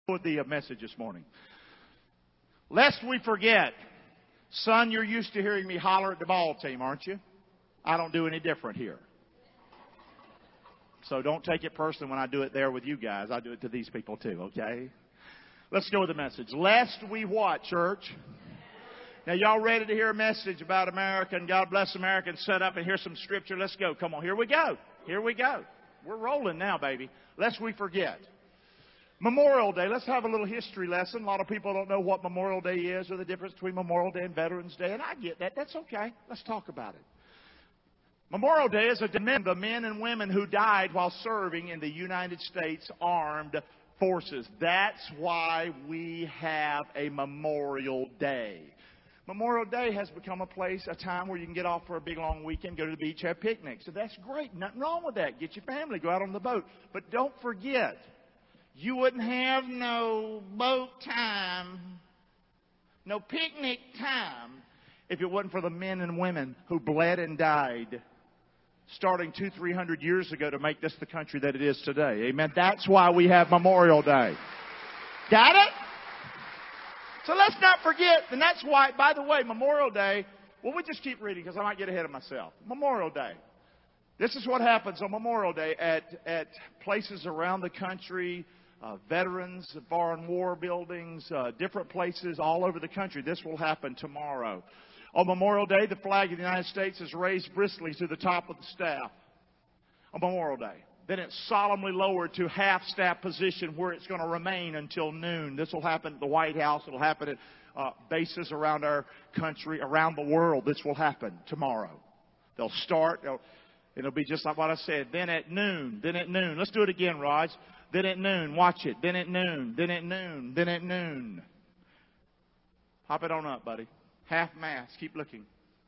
With the message this morning. Lest we forget, son, you're used to hearing me holler at the ball team, aren't you? I don't do any different here. So don't take it personally when I do it there with you guys. I do it to these people too, okay? Let's go with the message. Lest we what, church? Now, y'all ready to hear a message about America and God bless America and set up and hear some scripture? Let's go. Come on, here we go. Here we go. We're rolling now, baby. Lest we forget. Memorial Day. Let's have a little history lesson. A lot of people don't know what Memorial Day is or the difference between Memorial Day and Veterans Day, and I get that. That's okay. Let's talk about it. Memorial Day is a remembrance of the men and women who died while serving in the United States Armed Forces. That's why we have a Memorial Day. Memorial Day has become a time where you can get off for a big long weekend, go to the beach, have picnics. So that's great. Nothing wrong with that. Get your family, go out on the boat. But don't forget, you wouldn't have no boat time, no picnic time, if it wasn't for the men and women who bled and died starting 200-300 years ago to make this the country that it is today. Amen. That's why we have Memorial Day. Got it? So let's not forget, and that's why, by the way, Memorial Day, well, we just keep reading because I might get ahead of myself. Memorial Day. This is what happens on Memorial Day at places around the country. Veterans, foreign war buildings, different places all over the country. This will happen tomorrow. On Memorial Day, the flag of the United States is raised briskly to the top of the staff on Memorial Day. Then it's solemnly lowered to half-staff position where it's going to remain until noon. This will happen at the White House. It will happen at bases around our country, around the world. This will happen tomorrow. They'll start. It'll be just like what I said. Then at noon. Let's do it again, Raj. Then at noon. Watch it. Then at noon. Then at noon. Then at noon. Hop it on up, buddy. Half mast. Keep looking.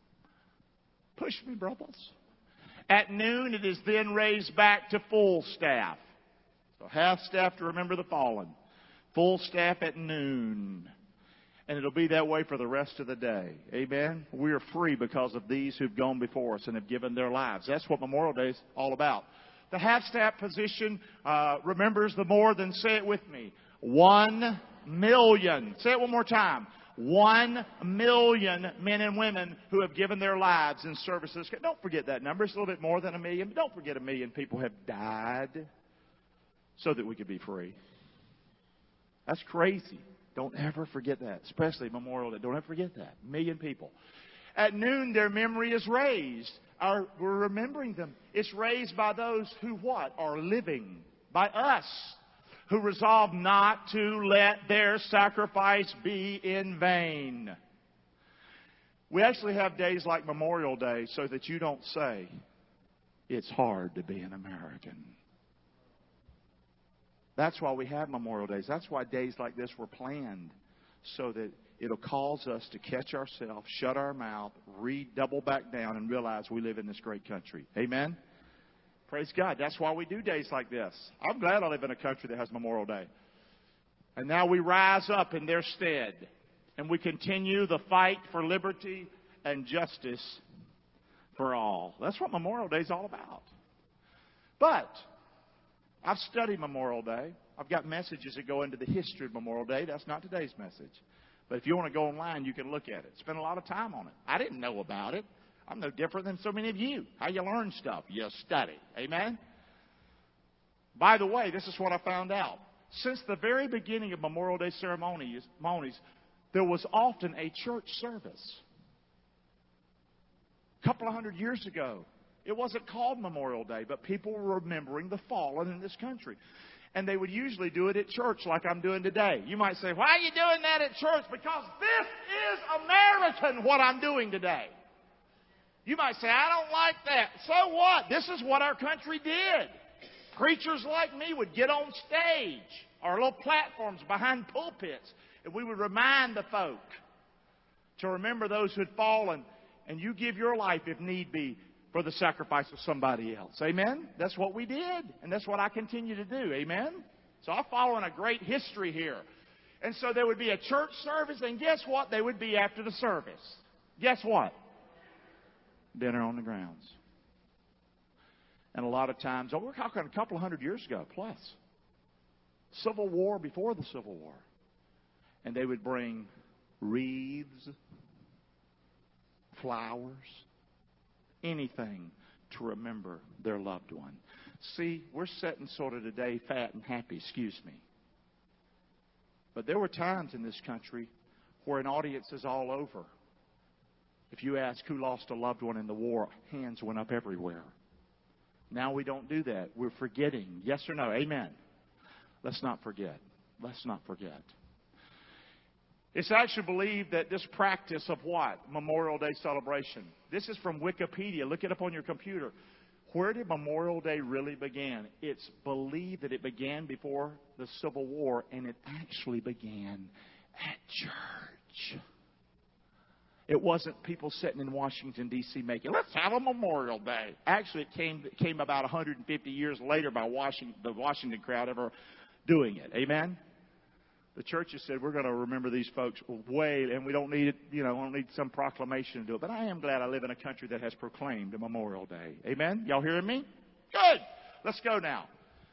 Push me, brothers. At noon, it is then raised back to full staff. So half staff to remember the fallen. Full staff at noon. And it'll be that way for the rest of the day. Amen? We are free because of these who've gone before us and have given their lives. That's what Memorial Day is all about. The half-staff position remembers the more than, say it with me, 1 million. Say it one more time. 1 million men and women who have given their lives in services. Don't forget that number. It's a little bit more than 1 million. But don't forget 1 million people have died so that we could be free. That's crazy. Don't ever forget that, especially Memorial Day. Don't ever forget that. 1 million people. At noon, their memory is raised. We're remembering them. It's raised by those who what? Are living. By us, who resolve not to let their sacrifice be in vain. We actually have days like Memorial Day so that you don't say, it's hard to be an American. That's why we have Memorial Days. That's why days like this were planned, so that it'll cause us to catch ourselves, shut our mouth, double back down, and realize we live in this great country. Amen? Praise God. That's why we do days like this. I'm glad I live in a country that has Memorial Day. And now we rise up in their stead, and we continue the fight for liberty and justice for all. That's what Memorial Day is all about. But I've studied Memorial Day. I've got messages that go into the history of Memorial Day. That's not today's message. But if you want to go online, you can look at it. Spend a lot of time on it. I didn't know about it. I'm no different than so many of you. How you learn stuff? You study. Amen? By the way, this is what I found out. Since the very beginning of Memorial Day ceremonies, there was often a church service. A couple of hundred years ago, it wasn't called Memorial Day, but people were remembering the fallen in this country. And they would usually do it at church like I'm doing today. You might say, why are you doing that at church? Because this is American, what I'm doing today. You might say, I don't like that. So what? This is what our country did. Preachers like me would get on stage or little platforms behind pulpits, and we would remind the folk to remember those who had fallen, and you give your life, if need be, for the sacrifice of somebody else. Amen? That's what we did, and that's what I continue to do. Amen? So I'm following a great history here. And so there would be a church service, and guess what? They would be after the service. Guess what? Dinner on the grounds. And a lot of times, we're talking a couple of hundred years ago, plus. Civil War, before the Civil War. And they would bring wreaths, flowers, anything to remember their loved one. See, we're sitting sort of today fat and happy, excuse me. But there were times in this country where an audience is all over. If you ask who lost a loved one in the war, hands went up everywhere. Now we don't do that. We're forgetting. Yes or no? Amen. Let's not forget. Let's not forget. It's actually believed that this practice of what? Memorial Day celebration. This is from Wikipedia. Look it up on your computer. Where did Memorial Day really begin? It's believed that it began before the Civil War, and it actually began at church. It wasn't people sitting in Washington, D.C. making, let's have a Memorial Day. Actually, it came about 150 years later by the Washington crowd ever doing it. Amen? The churches said, we're going to remember these folks and we don't need it, we don't need some proclamation to do it. But I am glad I live in a country that has proclaimed a Memorial Day. Amen? Y'all hearing me? Good. Let's go now.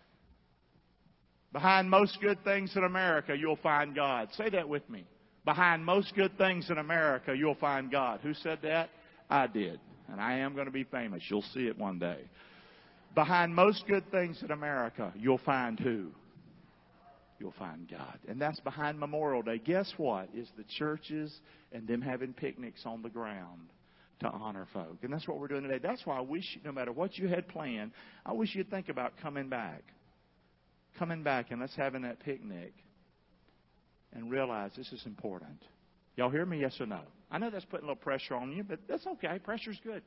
Behind most good things in America, you'll find God. Say that with me. Behind most good things in America, you'll find God. Who said that? I did. And I am going to be famous. You'll see it one day. Behind most good things in America, you'll find who? You'll find God. And that's behind Memorial Day. Guess what? Is the churches and them having picnics on the ground to honor folk. And that's what we're doing today. That's why I wish, no matter what you had planned, I wish you'd think about coming back. Coming back and let's having that picnic and realize this is important. Y'all hear me? Yes or no? I know that's putting a little pressure on you, but that's okay. Pressure's good.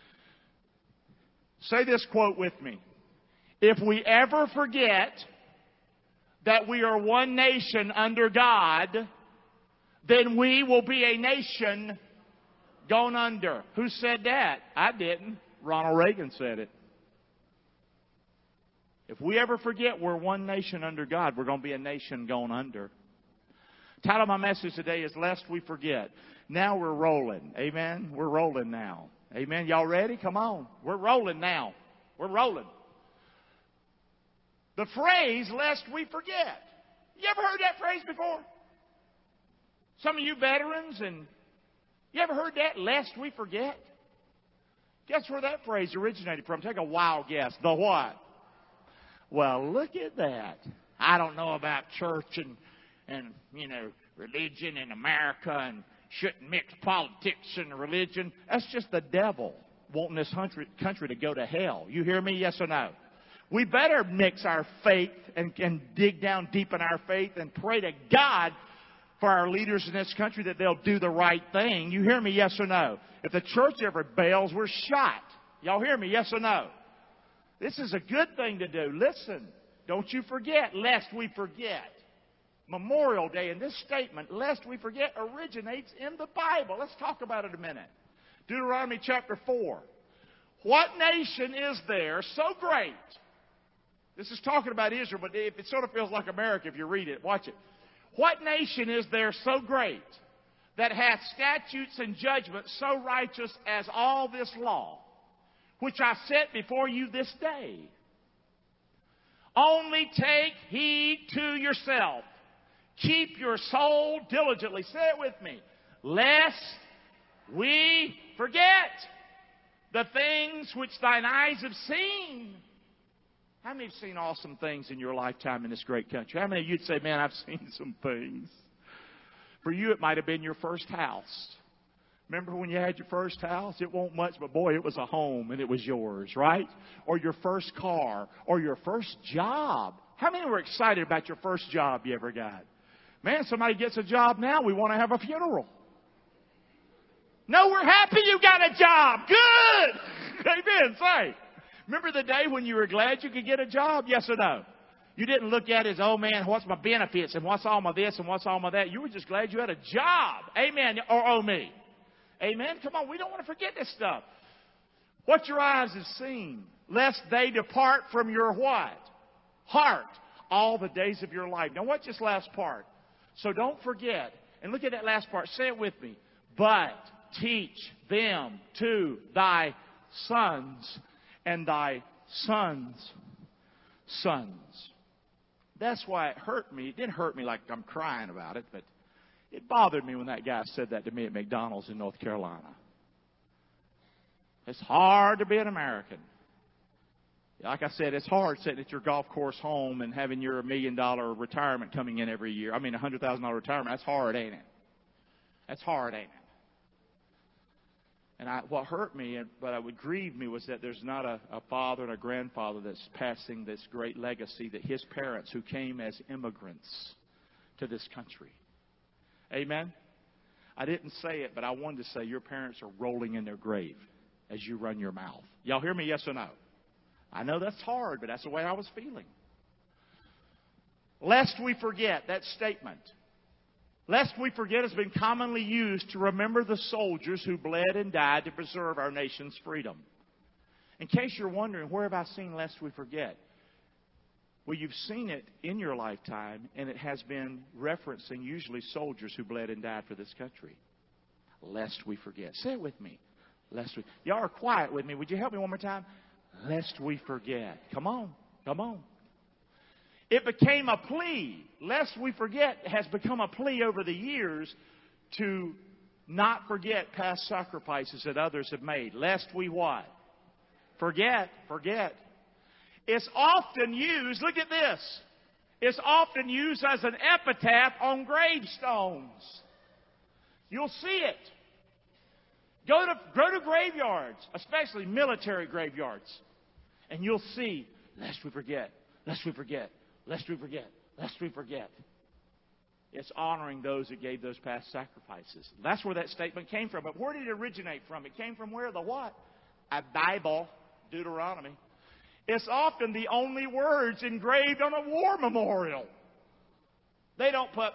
Say this quote with me. If we ever forget that we are one nation under God, then we will be a nation gone under. Who said that? I didn't. Ronald Reagan said it. If we ever forget we're one nation under God, we're going to be a nation gone under. The title of my message today is Lest We Forget. Now we're rolling. Amen? We're rolling now. Amen? Y'all ready? Come on. We're rolling now. We're rolling. The phrase, lest we forget. You ever heard that phrase before? Some of you veterans, and you ever heard that, lest we forget? Guess where that phrase originated from? Take a wild guess. The what? Well, look at that. I don't know about church and religion in America and shouldn't mix politics and religion. That's just the devil wanting this country to go to hell. You hear me? Yes or no? We better mix our faith and dig down deep in our faith and pray to God for our leaders in this country that they'll do the right thing. You hear me? Yes or no? If the church ever bails, we're shot. Y'all hear me? Yes or no? This is a good thing to do. Listen, don't you forget, lest we forget. Memorial Day, and this statement, lest we forget, originates in the Bible. Let's talk about it a minute. Deuteronomy chapter 4. What nation is there so great? This is talking about Israel, but it sort of feels like America if you read it. Watch it. What nation is there so great that hath statutes and judgments so righteous as all this law, which I set before you this day? Only take heed to yourself. Keep your soul diligently. Say it with me. Lest we forget the things which thine eyes have seen. How many have seen awesome things in your lifetime in this great country? How many of you'd say, man, I've seen some things? For you, it might have been your first house. Remember when you had your first house? It wasn't much, but boy, it was a home and it was yours, right? Or your first car, or your first job. How many were excited about your first job you ever got? Man, somebody gets a job now, we want to have a funeral. No, we're happy you got a job. Good. Amen. Say. Remember the day when you were glad you could get a job? Yes or no? You didn't look at it as, oh man, what's my benefits and what's all my this and what's all my that. You were just glad you had a job. Amen. Or oh me. Amen. Come on. We don't want to forget this stuff. What your eyes have seen, lest they depart from your what? Heart. All the days of your life. Now watch this last part. So don't forget. And look at that last part. Say it with me. But teach them to thy sons and thy sons' sons. That's why it hurt me. It didn't hurt me like I'm crying about it, but it bothered me when that guy said that to me at McDonald's in North Carolina. It's hard to be an American. Like I said, it's hard sitting at your golf course home and having your $1 million retirement coming in every year. I mean, $100,000 retirement. That's hard, ain't it? That's hard, ain't it? And what hurt me, but would grieve me, was that there's not a father and a grandfather that's passing this great legacy that his parents, who came as immigrants to this country. Amen? I didn't say it, but I wanted to say your parents are rolling in their grave as you run your mouth. Y'all hear me, yes or no? I know that's hard, but that's the way I was feeling. Lest we forget, that statement. Lest we forget has been commonly used to remember the soldiers who bled and died to preserve our nation's freedom. In case you're wondering, where have I seen lest we forget? Well, you've seen it in your lifetime, and it has been referencing usually soldiers who bled and died for this country. Lest we forget. Say it with me. Lest we. Y'all are quiet with me. Would you help me one more time? Lest we forget. Come on. Come on. It became a plea. Lest we forget has become a plea over the years to not forget past sacrifices that others have made. Lest we what? Forget. Forget. It's often used, look at this. It's often used as an epitaph on gravestones. You'll see it. Go to graveyards, especially military graveyards, and you'll see, lest we forget, lest we forget, lest we forget, lest we forget. It's honoring those that gave those past sacrifices. That's where that statement came from. But where did it originate from? It came from where? The what? A Bible, Deuteronomy. It's often the only words engraved on a war memorial. They don't put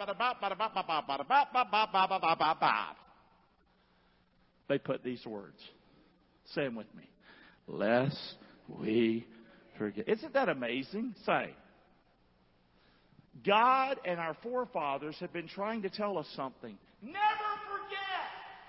they put these words. Say them with me. Lest we forget. Isn't that amazing? Say. God and our forefathers have been trying to tell us something. Never forget.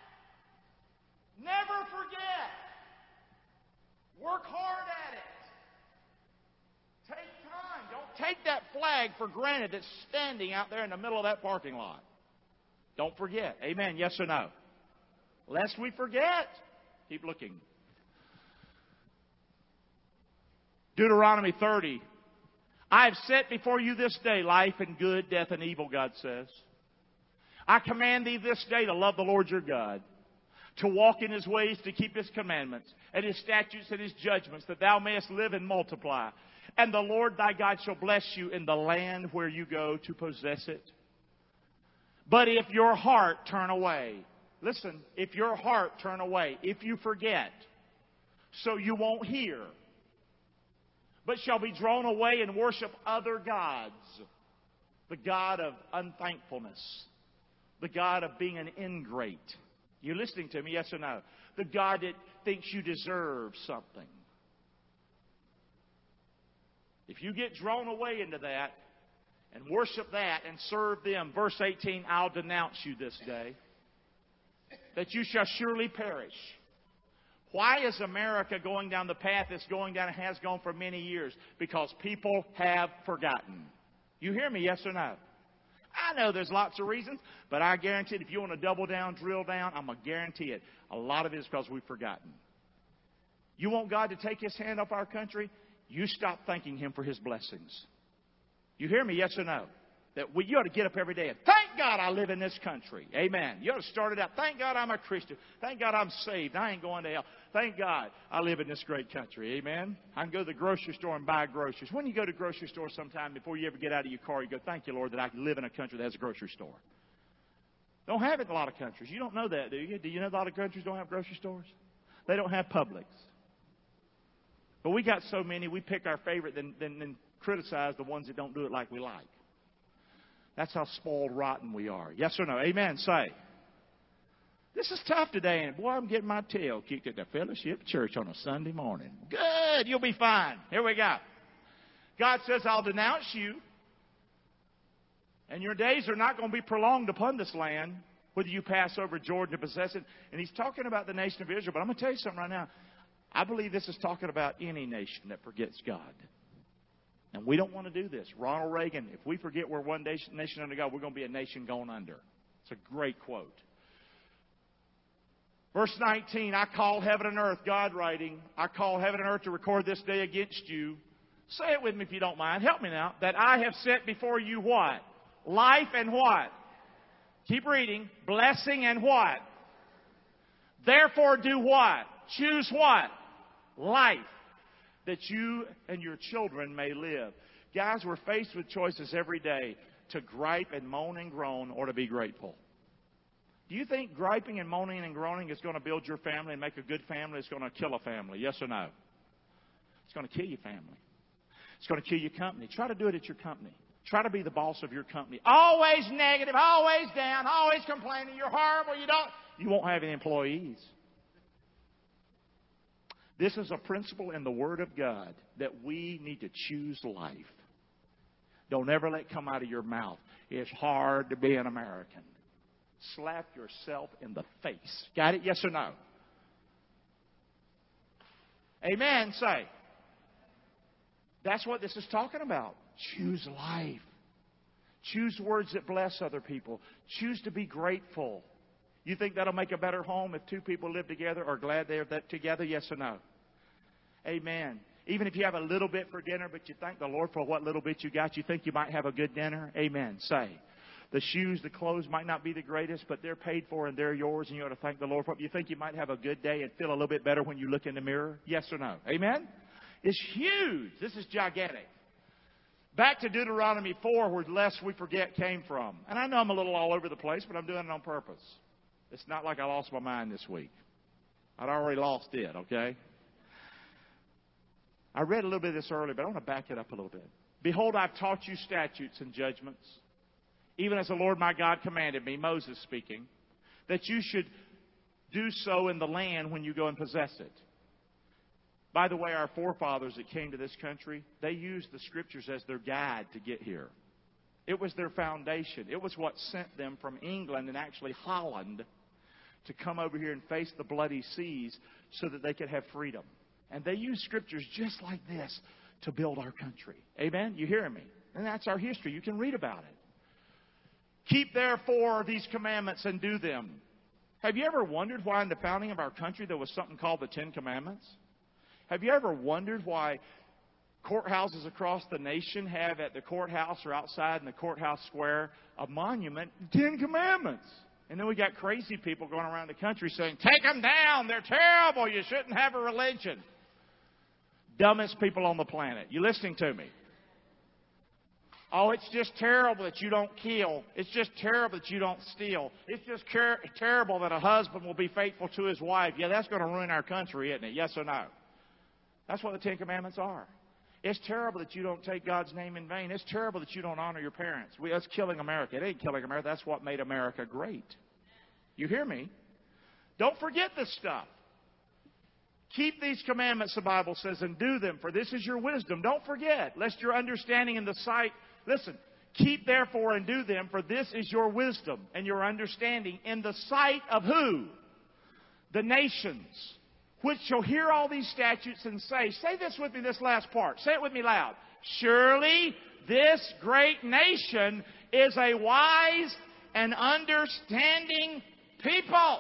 Never forget. Work hard at it. Take time. Don't take that flag for granted that's standing out there in the middle of that parking lot. Don't forget. Amen. Yes or no? Lest we forget. Keep looking. Deuteronomy 30. I have set before you this day life and good, death and evil, God says. I command thee this day to love the Lord your God, to walk in his ways, to keep his commandments, and his statutes and his judgments, that thou mayest live and multiply. And the Lord thy God shall bless you in the land where you go to possess it. But if your heart turn away, listen, if your heart turn away, if you forget, so you won't hear, but shall be drawn away and worship other gods, the God of unthankfulness, the God of being an ingrate. You listening to me, yes or no? The God that thinks you deserve something. If you get drawn away into that and worship that and serve them, verse 18, I'll denounce you this day, that you shall surely perish. Why is America going down the path it's going down and has gone for many years? Because people have forgotten. You hear me, yes or no? I know there's lots of reasons, but I guarantee it, if you want to double down, drill down, I'm going to guarantee it. A lot of it is because we've forgotten. You want God to take his hand off our country? You stop thanking him for his blessings. You hear me, yes or no? That you ought to get up every day and thank God I live in this country. Amen. You ought to start it out. Thank God I'm a Christian. Thank God I'm saved. I ain't going to hell. Thank God I live in this great country. Amen. I can go to the grocery store and buy groceries. When you go to the grocery store sometime, before you ever get out of your car, you go, thank you, Lord, that I can live in a country that has a grocery store. Don't have it in a lot of countries. You don't know that, do you? Do you know a lot of countries don't have grocery stores? They don't have Publix. But we got so many, we pick our favorite then criticize the ones that don't do it like we like. That's how spoiled rotten we are. Yes or no? Amen. Say. This is tough today, and boy, I'm getting my tail kicked at the Fellowship Church on a Sunday morning. Good. You'll be fine. Here we go. God says, I'll denounce you, and your days are not going to be prolonged upon this land, whether you pass over Jordan to possess it. And he's talking about the nation of Israel, but I'm going to tell you something right now. I believe this is talking about any nation that forgets God. And we don't want to do this. Ronald Reagan, if we forget we're one nation under God, we're going to be a nation going under. It's a great quote. Verse 19, I call heaven and earth, God writing, I call heaven and earth to record this day against you. Say it with me if you don't mind. Help me now. That I have set before you what? Life and what? Keep reading. Blessing and what? Therefore do what? Choose what? Life. That you and your children may live. Guys, we're faced with choices every day to gripe and moan and groan or to be grateful. Do you think griping and moaning and groaning is going to build your family and make a good family? It's going to kill a family. Yes or no? It's going to kill your family. It's going to kill your company. Try to do it at your company. Try to be the boss of your company. Always negative, always down, always complaining. You're horrible. You won't have any employees. This is a principle in the Word of God that we need to choose life. Don't ever let it come out of your mouth. It's hard to be an American. Slap yourself in the face. Got it? Yes or no? Amen. Say. That's what this is talking about. Choose life. Choose words that bless other people. Choose to be grateful. You think that'll make a better home if two people live together or glad they're together? Yes or no? Amen. Even if you have a little bit for dinner, but you thank the Lord for what little bit you got, you think you might have a good dinner? Amen. Say. The shoes, the clothes might not be the greatest, but they're paid for and they're yours, and you ought to thank the Lord for them. You think you might have a good day and feel a little bit better when you look in the mirror? Yes or no? Amen? It's huge. This is gigantic. Back to Deuteronomy 4, where lest we forget came from. And I know I'm a little all over the place, but I'm doing it on purpose. It's not like I lost my mind this week. I'd already lost it, okay? I read a little bit of this earlier, but I want to back it up a little bit. Behold, I've taught you statutes and judgments, even as the Lord my God commanded me, Moses speaking, that you should do so in the land when you go and possess it. By the way, our forefathers that came to this country, they used the Scriptures as their guide to get here. It was their foundation. It was what sent them from England and actually Holland to come over here and face the bloody seas so that they could have freedom. And they used Scriptures just like this to build our country. Amen? You hearing me? And that's our history. You can read about it. Keep therefore these commandments and do them. Have you ever wondered why in the founding of our country there was something called the Ten Commandments? Have you ever wondered why courthouses across the nation have at the courthouse or outside in the courthouse square a monument, Ten Commandments? And then we got crazy people going around the country saying, take them down, they're terrible, you shouldn't have a religion. Dumbest people on the planet. You listening to me? Oh, it's just terrible that you don't kill. It's just terrible that you don't steal. It's just terrible that a husband will be faithful to his wife. Yeah, that's going to ruin our country, isn't it? Yes or no? That's what the Ten Commandments are. It's terrible that you don't take God's name in vain. It's terrible that you don't honor your parents. That's killing America. It ain't killing America. That's what made America great. You hear me? Don't forget this stuff. Keep these commandments, the Bible says, and do them, for this is your wisdom. Don't forget, lest your understanding in the sight... Listen, keep therefore and do them, for this is your wisdom and your understanding in the sight of who? The nations, which shall hear all these statutes and say this with me, this last part. Say it with me loud. Surely this great nation is a wise and understanding people.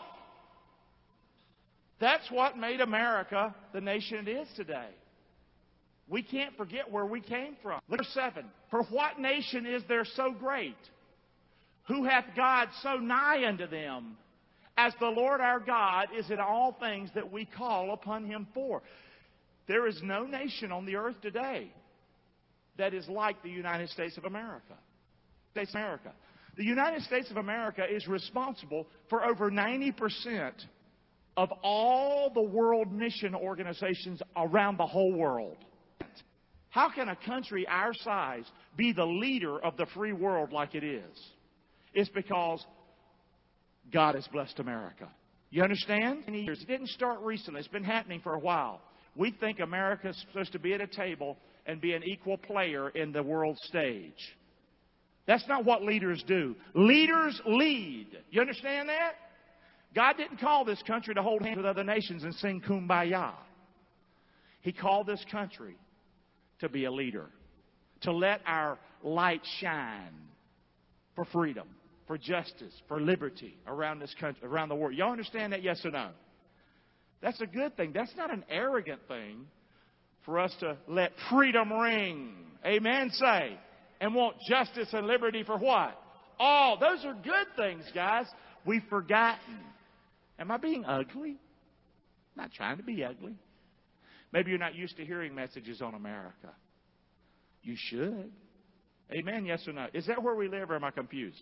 That's what made America the nation it is today. We can't forget where we came from. Verse 7. For what nation is there so great? Who hath God so nigh unto them? As the Lord our God is in all things that we call upon Him for. There is no nation on the earth today that is like the United States of America. The United States of America is responsible for over 90% of all the world mission organizations around the whole world. How can a country our size be the leader of the free world like it is? It's because God has blessed America. You understand? It didn't start recently. It's been happening for a while. We think America's supposed to be at a table and be an equal player in the world stage. That's not what leaders do. Leaders lead. You understand that? God didn't call this country to hold hands with other nations and sing Kumbaya. He called this country to be a leader. to let our light shine for freedom, for justice, for liberty around this country, around the world. Y'all understand that, yes or no? That's a good thing. That's not an arrogant thing for us to let freedom ring. Amen, say. And want justice and liberty for what? All. Those are good things, guys. We've forgotten. Am I being ugly? I'm not trying to be ugly. Maybe you're not used to hearing messages on America. You should. Amen, yes or no? Is that where we live, or am I confused?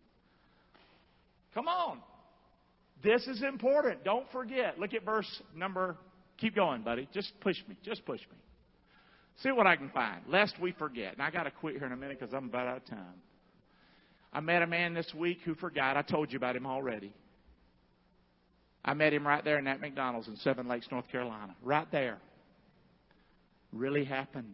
Come on. This is important. Don't forget. Look at verse number. Keep going, buddy. Just push me. Just push me. See what I can find, lest we forget. And I got to quit here in a minute because I'm about out of time. I met a man this week who forgot. I told you about him already. I met him right there in that McDonald's in Seven Lakes, North Carolina. Right there. Really happened.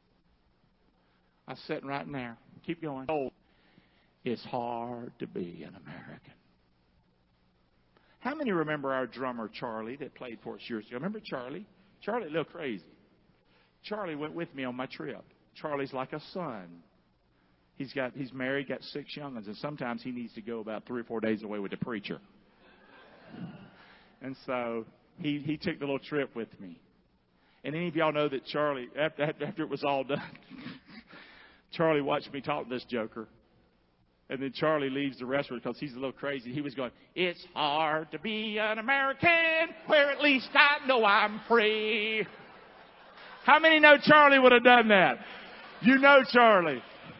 I was sitting right in there. Keep going. Oh, it's hard to be an American. How many remember our drummer, Charlie, that played for us years ago? Remember Charlie? Charlie, a little crazy. Charlie went with me on my trip. Charlie's like a son. He's married, got 6 young ones, and sometimes he needs to go about 3 or 4 days away with the preacher. And so he took the little trip with me. And any of y'all know that Charlie, after it was all done, Charlie watched me talk to this joker. And then Charlie leaves the restaurant because he's a little crazy. He was going, it's hard to be an American where at least I know I'm free. How many know Charlie would have done that? You know Charlie.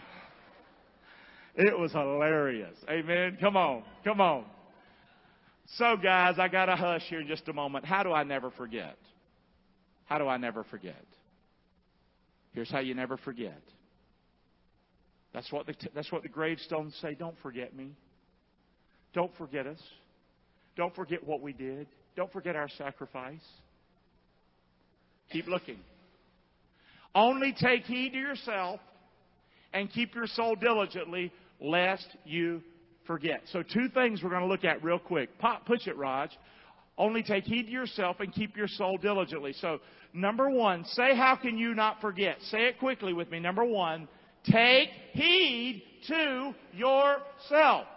It was hilarious. Amen. Come on. Come on. So, guys, I got to hush here in just a moment. How do I never forget? How do I never forget? Here's how you never forget. That's what the gravestones say. Don't forget me. Don't forget us. Don't forget what we did. Don't forget our sacrifice. Keep looking. Only take heed to yourself and keep your soul diligently, lest you forget. So 2 things we're going to look at real quick. Push it, Raj. Only take heed to yourself and keep your soul diligently. So, number 1, say, how can you not forget? Say it quickly with me. Number 1, take heed to yourself.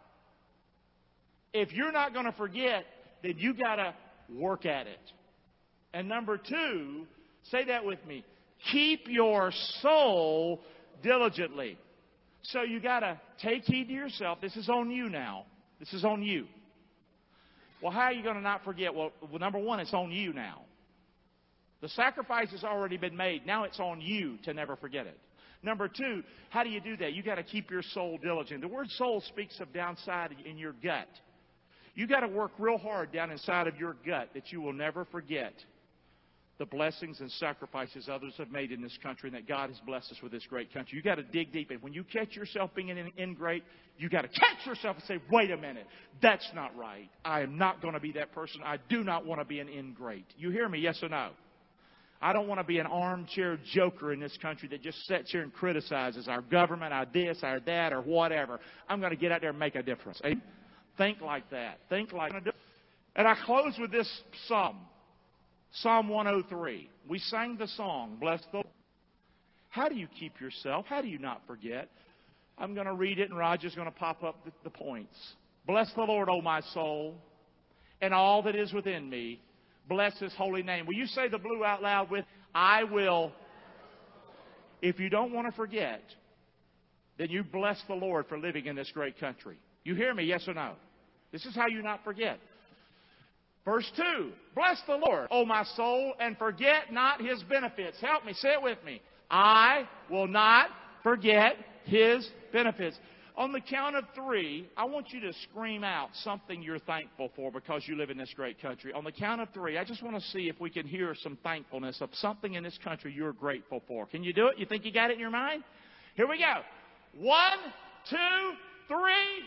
If you're not going to forget, then you got to work at it. And number 2, say that with me. Keep your soul diligently. So you got to take heed to yourself. This is on you now. This is on you. Well, how are you going to not forget? Well, number 1, it's on you now. The sacrifice has already been made. Now it's on you to never forget it. Number 2, how do you do that? You got to keep your soul diligent. The word soul speaks of downside in your gut. You got to work real hard down inside of your gut that you will never forget the blessings and sacrifices others have made in this country and that God has blessed us with this great country. You got to dig deep. And when you catch yourself being an ingrate, you got to catch yourself and say, wait a minute, that's not right. I am not going to be that person. I do not want to be an ingrate. You hear me, yes or no? I don't want to be an armchair joker in this country that just sits here and criticizes our government, our this, our that, or whatever. I'm going to get out there and make a difference. Think like that. Think like that. And I close with this psalm. Psalm 103. We sang the song, Bless the Lord. How do you keep yourself? How do you not forget? I'm going to read it, and Roger's going to pop up the points. Bless the Lord, O my soul, and all that is within me. Bless His holy name. Will you say the blue out loud with, I will? If you don't want to forget, then you bless the Lord for living in this great country. You hear me, yes or no? This is how you not forget. Verse 2, bless the Lord, O my soul, and forget not His benefits. Help me, say it with me. I will not forget His benefits. On the count of 3, I want you to scream out something you're thankful for because you live in this great country. On the count of 3, I just want to see if we can hear some thankfulness of something in this country you're grateful for. Can you do it? You think you got it in your mind? Here we go. 1, 2, 3.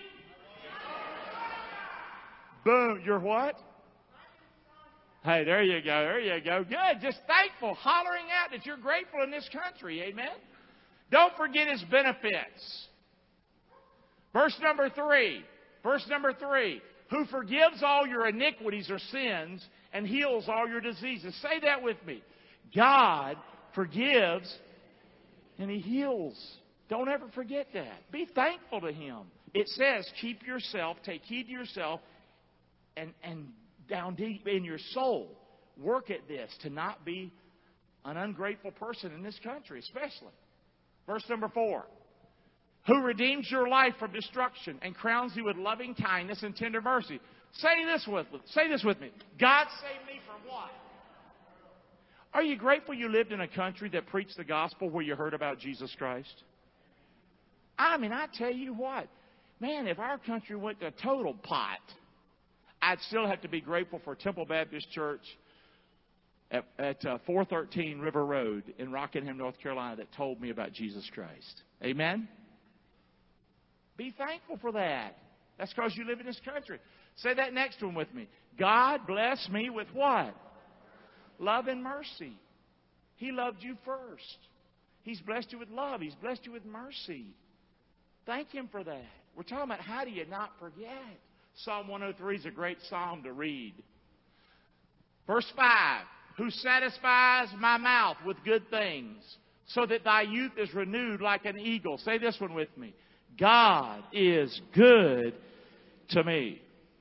Boom. You're what? Hey, there you go. There you go. Good. Just thankful. Hollering out that you're grateful in this country. Amen. Don't forget His benefits. Verse number 3. Verse number 3. Who forgives all your iniquities or sins and heals all your diseases. Say that with me. God forgives And He heals. Don't ever forget that. Be thankful to Him. It says, keep yourself, take heed to yourself, and down deep in your soul, work at this to not be an ungrateful person in this country, especially. Verse number 4. Who redeems your life from destruction and crowns you with loving kindness and tender mercy. Say this with me. God saved me from what? Are you grateful you lived in a country that preached the gospel where you heard about Jesus Christ? I mean, I tell you what. Man, if our country went to total pot, I'd still have to be grateful for Temple Baptist Church at 413 River Road in Rockingham, North Carolina, that told me about Jesus Christ. Amen? Be thankful for that. That's because you live in this country. Say that next one with me. God bless me with what? Love and mercy. He loved you first. He's blessed you with love. He's blessed you with mercy. Thank Him for that. We're talking about how do you not forget. Psalm 103 is a great psalm to read. Verse 5. Who satisfies my mouth with good things, so that thy youth is renewed like an eagle. Say this one with me. God is good to me.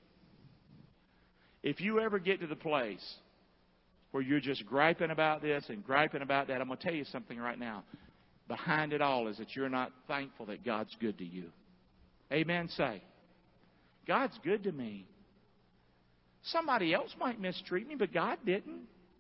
If you ever get to the place where you're just griping about this and griping about that, I'm going to tell you something right now. Behind it all is that you're not thankful that God's good to you. Amen, say. God's good to me. Somebody else might mistreat me, but God didn't.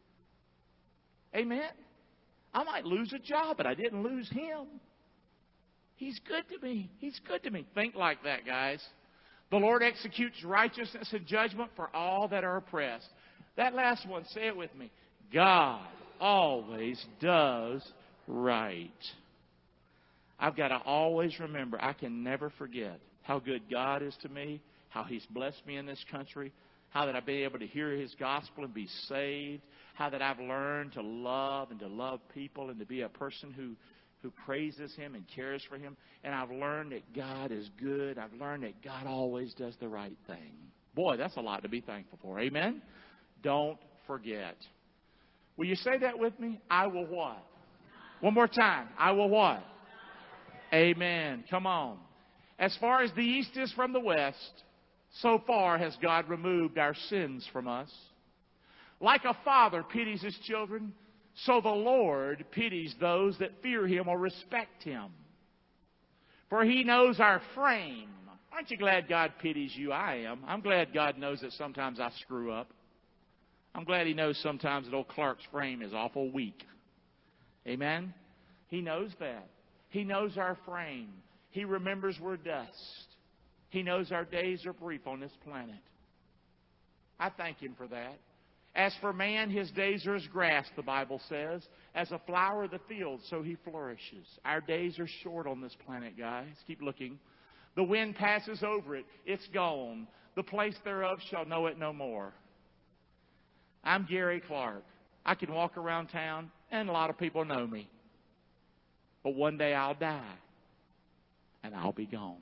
Amen. I might lose a job, but I didn't lose Him. He's good to me. He's good to me. Think like that, guys. The Lord executes righteousness and judgment for all that are oppressed. That last one, say it with me. God always does right. I've got to always remember, I can never forget how good God is to me, how He's blessed me in this country, how that I've been able to hear His gospel and be saved, how that I've learned to love and to love people and to be a person who praises Him and cares for Him. And I've learned that God is good. I've learned that God always does the right thing. Boy, that's a lot to be thankful for. Amen? Don't forget. Will you say that with me? I will what? One more time. I will what? Amen. Come on. As far as the east is from the west, so far has God removed our sins from us. Like a father pities his children, so the Lord pities those that fear Him or respect Him. For He knows our frame. Aren't you glad God pities you? I am. I'm glad God knows that sometimes I screw up. I'm glad He knows sometimes that old Clark's frame is awful weak. Amen? He knows that. He knows our frame. He remembers we're dust. He knows our days are brief on this planet. I thank Him for that. As for man, his days are as grass, the Bible says. As a flower of the field, so he flourishes. Our days are short on this planet, guys. Keep looking. The wind passes over it. It's gone. The place thereof shall know it no more. I'm Gary Clark. I can walk around town, and a lot of people know me. But one day I'll die, and I'll be gone.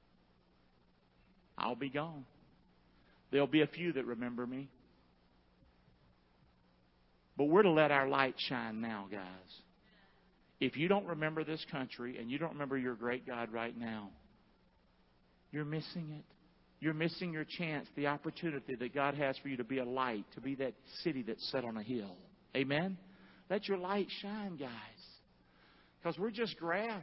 I'll be gone. There'll be a few that remember me. But we're to let our light shine now, guys. If you don't remember this country and you don't remember your great God right now, you're missing it. You're missing your chance, the opportunity that God has for you to be a light, to be that city that's set on a hill. Amen? Let your light shine, guys. Because we're just grass.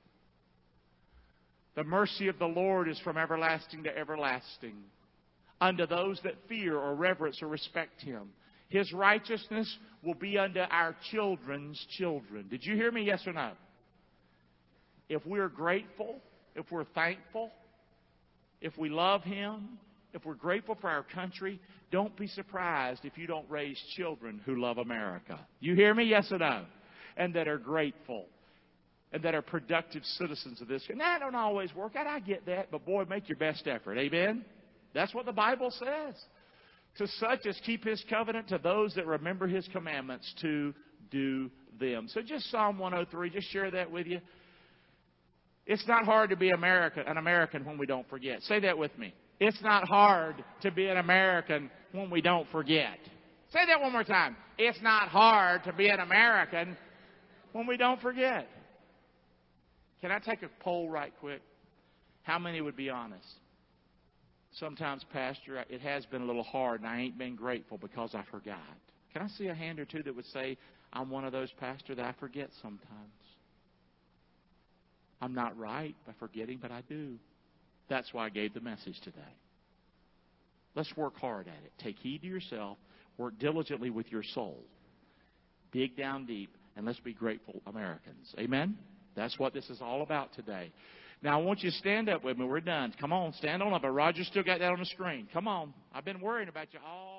The mercy of the Lord is from everlasting to everlasting, unto those that fear or reverence or respect Him. His righteousness will be unto our children's children. Did you hear me? Yes or no? If we're grateful, if we're thankful, if we love Him, if we're grateful for our country, don't be surprised if you don't raise children who love America. You hear me? Yes or no? And that are grateful. And that are productive citizens of this. And that don't always work out. I get that. But boy, make your best effort. Amen? That's what the Bible says. To such as keep His covenant, to those that remember His commandments to do them. So just Psalm 103, just share that with you. It's not hard to be an American when we don't forget. Say that with me. It's not hard to be an American when we don't forget. Say that one more time. It's not hard to be an American when we don't forget. Can I take a poll right quick? How many would be honest? Sometimes, Pastor, it has been a little hard, and I ain't been grateful because I forgot. Can I see a hand or two that would say, I'm one of those, Pastor, that I forget sometimes? I'm not right by forgetting, but I do. That's why I gave the message today. Let's work hard at it. Take heed to yourself. Work diligently with your soul. Dig down deep, and let's be grateful Americans. Amen? That's what this is all about today. Now, I want you to stand up with me. We're done. Come on, stand on up. But Roger still got that on the screen. Come on. I've been worrying about you all.